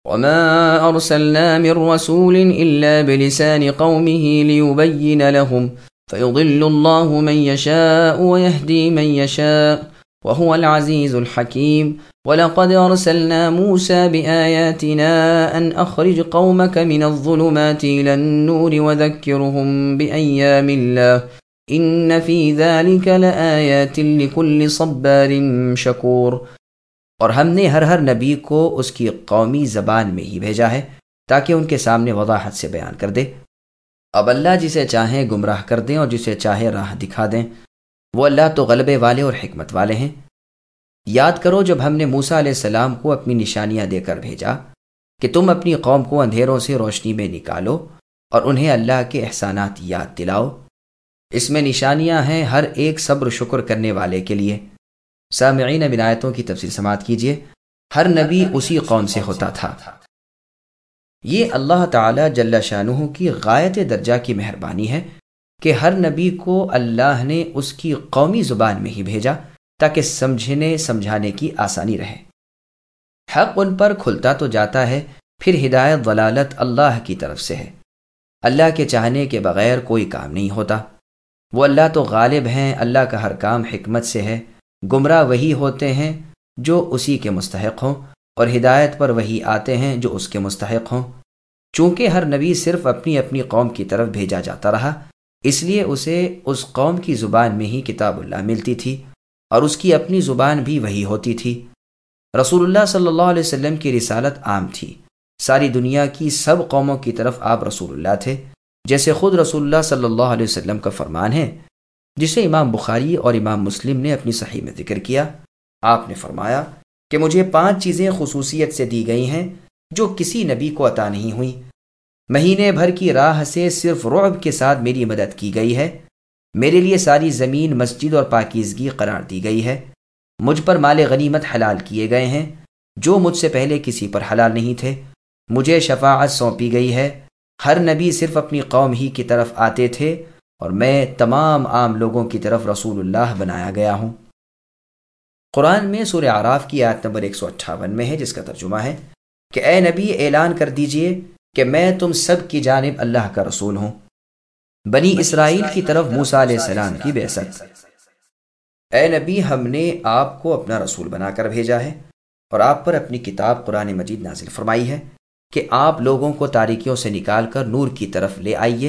وما أرسلنا من رسول إلا بلسان قومه ليبين لهم فيضل الله من يشاء ويهدي من يشاء وهو العزيز الحكيم ولقد أرسلنا موسى بآياتنا أن أخرج قومك من الظلمات إلى النور وذكرهم بأيام الله إن في ذلك لآيات لكل صبار شكور۔ اور ہم نے ہر نبی کو اس کی قومی زبان میں ہی بھیجا ہے تاکہ ان کے سامنے وضاحت سے بیان کر دے۔ اب اللہ جسے چاہیں گمراہ کر دیں اور جسے چاہے راہ دکھا دیں، وہ اللہ تو غلبے والے اور حکمت والے ہیں۔ یاد کرو جب ہم نے موسیٰ علیہ السلام کو اپنی نشانیاں دے کر بھیجا کہ تم اپنی قوم کو اندھیروں سے روشنی میں نکالو اور انہیں اللہ کے احسانات یاد دلاؤ۔ اس میں نشانیاں ہیں ہر ایک صبر شکر کرنے والے کے لیے۔ سامعین اب ان آیتوں کی تفصیل سماعت کیجیے۔ ہر نبی اسی قوم سے ہوتا تھا۔ یہ اللہ تعالی جل شانہ کی غایت درجہ کی مہربانی ہے کہ ہر نبی کو اللہ نے اس کی قومی زبان میں ہی بھیجا تاکہ سمجھانے کی آسانی رہے۔ حق ان پر کھلتا تو جاتا ہے، پھر ہدایت ضلالت اللہ کی طرف سے ہے۔ اللہ کے چاہنے کے بغیر کوئی کام نہیں ہوتا۔ وہ اللہ تو غالب ہیں، اللہ کا ہر کام حکمت سے ہے۔ گمراہ وہی ہوتے ہیں جو اسی کے مستحق ہوں، اور ہدایت پر وہی آتے ہیں جو اس کے مستحق ہوں۔ چونکہ ہر نبی صرف اپنی اپنی قوم کی طرف بھیجا جاتا رہا، اس لیے اسے اس قوم کی زبان میں ہی کتاب اللہ ملتی تھی، اور اس کی اپنی زبان بھی وہی ہوتی تھی۔ رسول اللہ صلی اللہ علیہ وسلم کی رسالت عام تھی، ساری دنیا کی سب قوموں کی طرف آپ رسول اللہ تھے، جیسے خود رسول اللہ صلی اللہ علیہ وسلم کا فرمان ہے، جسے امام بخاری اور امام مسلم نے اپنی صحیح میں ذکر کیا۔ آپ نے فرمایا کہ مجھے 5 چیزیں خصوصیت سے دی گئی ہیں جو کسی نبی کو عطا نہیں ہوئیں۔ مہینے بھر کی راہ سے صرف رعب کے ساتھ میری مدد کی گئی ہے، میرے لیے ساری زمین مسجد اور پاکیزگی قرار دی گئی ہے، مجھ پر مال غنیمت حلال کیے گئے ہیں جو مجھ سے پہلے کسی پر حلال نہیں تھے، مجھے شفاعت سونپی گئی ہے، ہر نبی صرف اپنی قوم ہی کی طرف آتے تھے، اور میں تمام عام لوگوں کی طرف رسول اللہ بنایا گیا ہوں۔ قرآن میں سورہ اعراف کی آیت نمبر 158 میں ہے، جس کا ترجمہ ہے کہ اے نبی اعلان کر دیجئے کہ میں تم سب کی جانب اللہ کا رسول ہوں۔ بنی اسرائیل کی طرف موسیٰ علیہ السلام کی بعثت۔ اے نبی ہم نے آپ کو اپنا رسول بنا کر بھیجا ہے اور آپ پر اپنی کتاب قرآن مجید نازل فرمائی ہے کہ آپ لوگوں کو تاریکیوں سے نکال کر نور کی طرف لے آئیے۔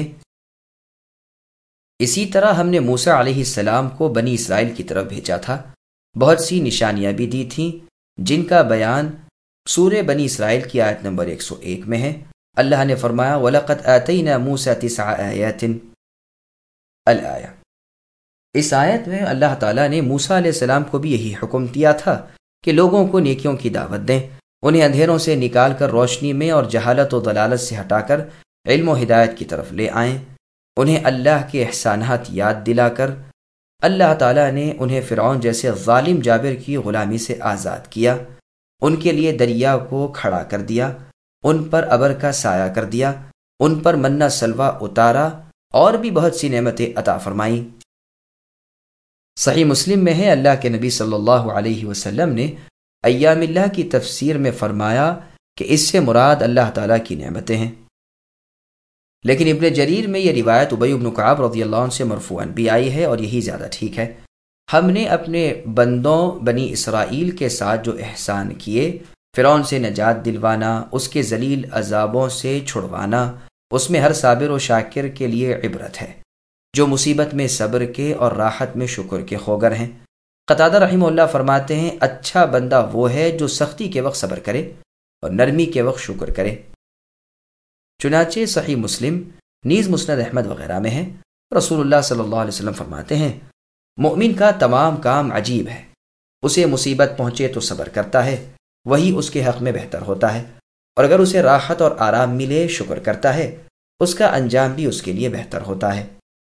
اسی طرح ہم نے موسیٰ علیہ السلام کو بنی اسرائیل کی طرف بھیجا تھا، بہت سی نشانیاں بھی دی تھیں جن کا بیان سورہ بنی اسرائیل کی آیت نمبر 101 میں ہے۔ اللہ نے فرمایا وَلَقَدْ آتَيْنَا مُوسَىٰ 9 آیَاتٍ الآیہ۔ اس آیت میں اللہ تعالیٰ نے موسیٰ علیہ السلام کو بھی یہی حکم دیا تھا کہ لوگوں کو نیکیوں کی دعوت دیں، انہیں اندھیروں سے نکال کر روشنی میں اور جہالت و ضلالت سے ہٹا کر علم و ہدایت کی طرف لے آئیں، انہیں اللہ کے احسانات یاد دلا کر۔ اللہ تعالیٰ نے انہیں فرعون جیسے ظالم جابر کی غلامی سے آزاد کیا، ان کے لیے دریا کو کھڑا کر دیا، ان پر ابر کا سایہ کر دیا، ان پر منہ سلوہ اتارا، اور بھی بہت سی نعمتیں عطا فرمائیں۔ صحیح مسلم میں ہے، اللہ کے نبی صلی اللہ علیہ وسلم نے ایام اللہ کی تفسیر میں فرمایا کہ اس سے مراد اللہ تعالیٰ کی نعمتیں ہیں۔ لیکن ابن جریر میں یہ روایت ابی بن کعب رضی اللہ عنہ سے مرفوعاً بھی آئی ہے، اور یہی زیادہ ٹھیک ہے۔ ہم نے اپنے بندوں بنی اسرائیل کے ساتھ جو احسان کیے، فرعون سے نجات دلوانا، اس کے ذلیل عذابوں سے چھڑوانا، اس میں ہر صابر و شاکر کے لیے عبرت ہے، جو مصیبت میں صبر کے اور راحت میں شکر کے خوگر ہیں۔ قتادہ رحمہ اللہ فرماتے ہیں اچھا بندہ وہ ہے جو سختی کے وقت صبر کرے اور نرمی کے وقت شکر کرے۔ چنانچہ صحیح مسلم نیز مسند احمد وغیرہ میں ہے، رسول اللہ صلی اللہ علیہ وسلم فرماتے ہیں مومن کا تمام کام عجیب ہے، اسے مصیبت پہنچے تو صبر کرتا ہے، وہی اس کے حق میں بہتر ہوتا ہے، اور اگر اسے راحت اور آرام ملے شکر کرتا ہے، اس کا انجام بھی اس کے لیے بہتر ہوتا ہے۔